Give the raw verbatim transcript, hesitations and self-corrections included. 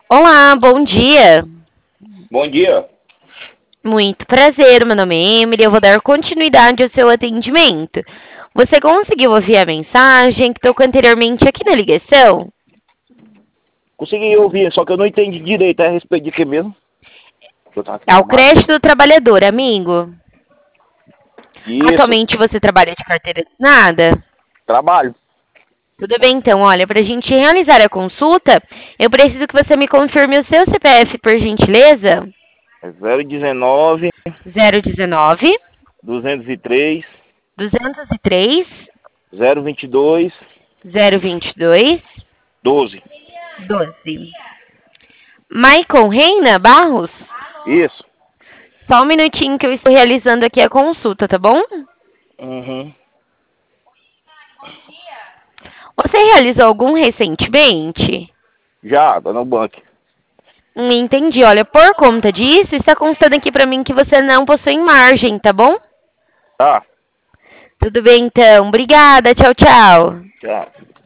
Olá, bom dia. Bom dia. Muito prazer, meu nome é Emily. Eu vou dar continuidade ao seu atendimento. Você conseguiu ouvir a mensagem que tocou anteriormente aqui na ligação? Consegui ouvir, só que eu não entendi direito é a respeito de que mesmo. Eu tava É o acostumado. crédito do trabalhador, amigo. Isso, Atualmente você trabalha de carteira assinada? trabalho. Tudo bem, então. Olha, para a gente realizar a consulta, eu preciso que você me confirme o seu C P F, por gentileza. É zero dezenove, Zero dezenove, duzentos e três, duzentos e três, zero vinte e dois, zero vinte e dois, doze. doze. Maicon Reina Barros? Isso. Só um minutinho que eu estou realizando aqui a consulta, tá bom? Uhum. Você realizou algum recentemente? Já, dona Bank. Hum, entendi. Olha, por conta disso, está constando aqui pra mim que você não possui margem, tá bom? Tá, Tudo bem, então. Obrigada. Tchau, tchau. tchau.